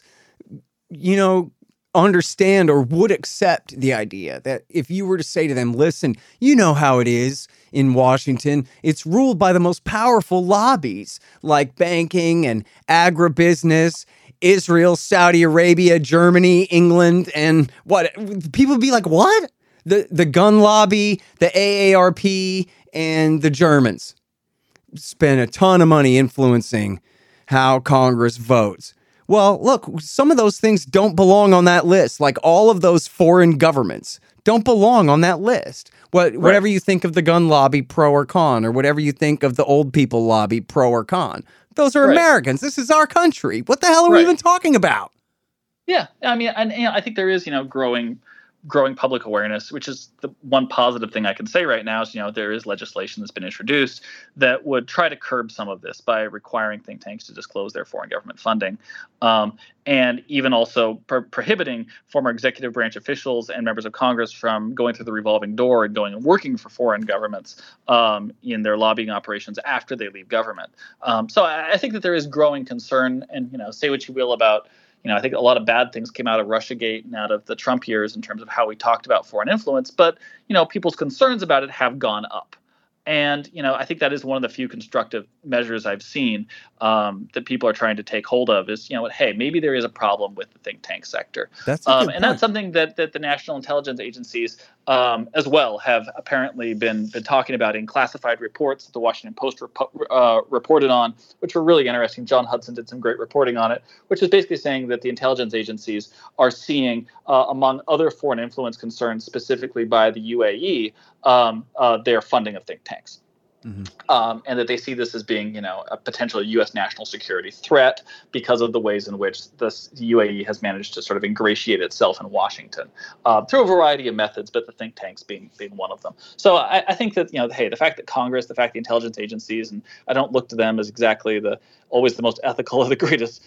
S3: you know, understand or would accept the idea that if you were to say to them, listen, you know how it is in Washington, it's ruled by the most powerful lobbies like banking and agribusiness, Israel, Saudi Arabia, Germany, England, and what? People would be like, what? The, the gun lobby, the A A R P, and the Germans spend a ton of money influencing how Congress votes. Well, look, some of those things don't belong on that list. Like all of those foreign governments don't belong on that list. What, whatever you think of the gun lobby, pro or con, or whatever you think of the old people lobby, pro or con, those are
S2: Right.
S3: Americans. This is our country. What the hell are we
S2: Right.
S3: even talking about?
S2: Yeah, I mean, and you know, I think there is, you know, growing, growing public awareness, which is the one positive thing I can say right now is, you know, there is legislation that's been introduced that would try to curb some of this by requiring think tanks to disclose their foreign government funding, um, and even also pro- prohibiting former executive branch officials and members of Congress from going through the revolving door and going and working for foreign governments um, in their lobbying operations after they leave government. Um, so I, I think that there is growing concern, and you know, say what you will about. You know, I think a lot of bad things came out of Russiagate and out of the Trump years in terms of how we talked about foreign influence. But, you know, people's concerns about it have gone up. And, you know, I think that is one of the few constructive measures I've seen um, that people are trying to take hold of is, you know, hey, maybe there is a problem with the think tank sector.
S3: That's a
S2: Um,
S3: good
S2: and that's
S3: point.
S2: something that, that the national intelligence agencies um, as well have apparently been been talking about in classified reports that the Washington Post repo- uh, reported on, which were really interesting. John Hudson did some great reporting on it, which is basically saying that the intelligence agencies are seeing, uh, among other foreign influence concerns, specifically by the U A E, um, uh, their funding of think tanks.
S3: Mhm.
S2: Um, and that they see this as being, you know, a potential U S national security threat because of the ways in which this U A E has managed to sort of ingratiate itself in Washington uh, through a variety of methods, but the think tanks being being one of them. So I, I think that, you know, hey, the fact that Congress, the fact the intelligence agencies, and I don't look to them as exactly the always the most ethical or the greatest,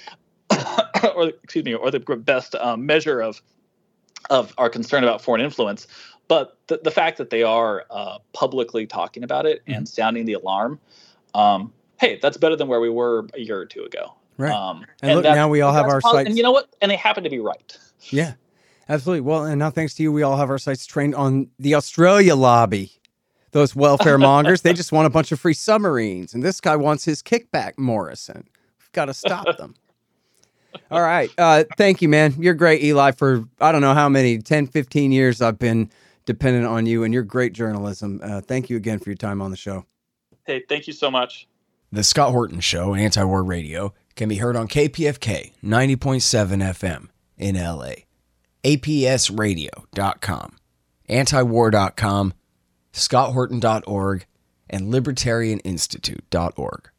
S2: or excuse me, or the best um, measure of of our concern about foreign influence. But the, the fact that they are uh, publicly talking about it and sounding the alarm, um, hey, that's better than where we were a year or two ago.
S3: Right.
S2: Um,
S3: And look,
S2: that's-
S3: now we all have
S2: that's
S3: our
S2: pos-
S3: sights-
S2: And you know what? And they happen to be right.
S3: Yeah, absolutely. Well, and now thanks to you, we all have our sights trained on the Australia lobby. Those welfare mongers, they just want a bunch of free submarines. And this guy wants his kickback, Morrison. We've got to stop them. All right. Uh, thank you, man. You're great, Eli, for I don't know how many, ten, fifteen years I've been dependent on you and your great journalism. Uh, thank you again for your time on the show.
S2: Hey, thank you so much.
S1: The Scott Horton Show, Anti-War Radio, can be heard on K P F K ninety point seven F M in L A, A P S radio dot com, antiwar dot com, scott horton dot org, and libertarian institute dot org.